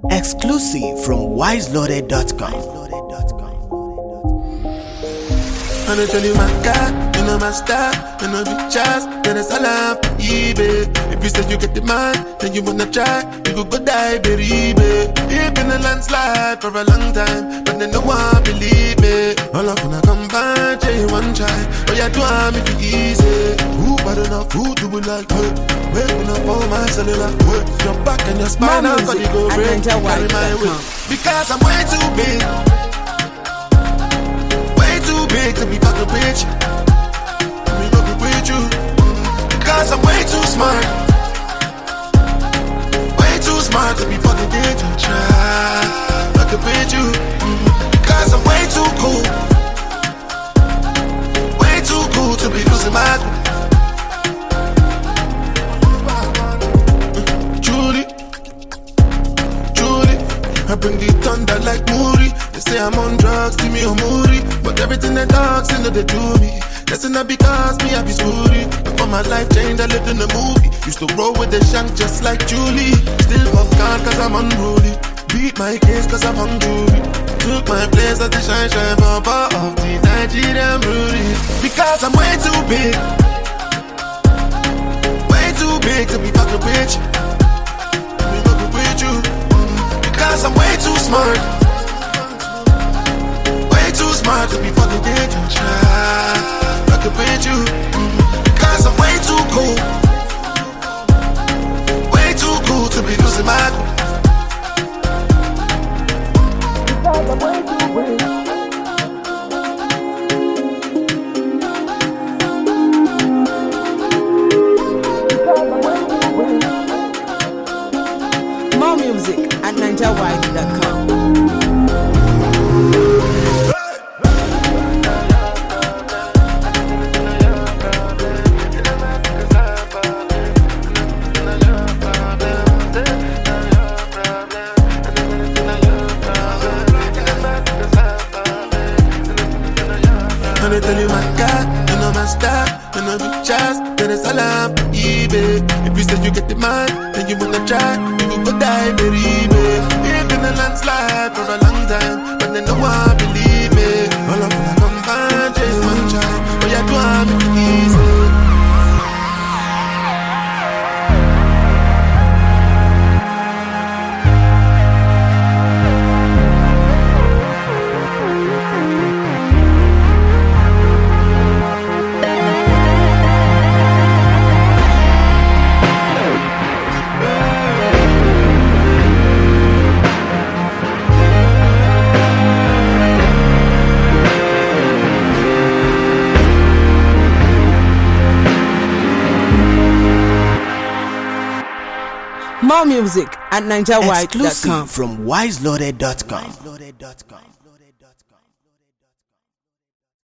Exclusive from wiseloaded.com. And I tell you my God, you know my style, you know the chance, then it's all up, eBay. If you say you get the man, then you wanna try, you could go die, baby. It's been a landslide for a long time, but then no one believe me. All of when I come back, you one try, but you do have me for easy. Who bad enough, who do we like, waking up on my cellular, your back and your spine, I'm gonna go break, carry my weight. Because I'm way too big. Too big to be fucking with you. Let me fucking with you. Because I'm way too smart. Way too smart to be fucking with you. Try fucking with you. Because I'm way too cool. Way too cool to be losing my cool. Julie, I bring the thunder like Moody. They say I'm on drugs, see me on Moody. But everything they talk, say no they do me. That's not because me I be screwed. Before my life changed, I lived in a movie. Used to roll with the shank just like Julie. Still popcorn cause I'm unruly. Beat my case cause I'm hungry. Took my place as the shine papa of the Nigerian Rudy. Because I'm way too big. Way too big to be fucking with you. Let me fucking with you. Because I'm way too smart. Way too smart to be fucking with you. Try fucking with you. Because I'm way too cool. Way too cool to be losing my cool. Because I'm way too weak. More music at NinjaWide.com. And I tell you my God, you know my style, you know the chance, then it's all up, eBay. If you say you get the man, then you wanna try, you could go die, baby. It's been a landslide for a long time, but then no one believe me. All of when I come back, just one try, but you do have me for easy. More music at NinjaWide.com. Exclusive from wiseloaded.com.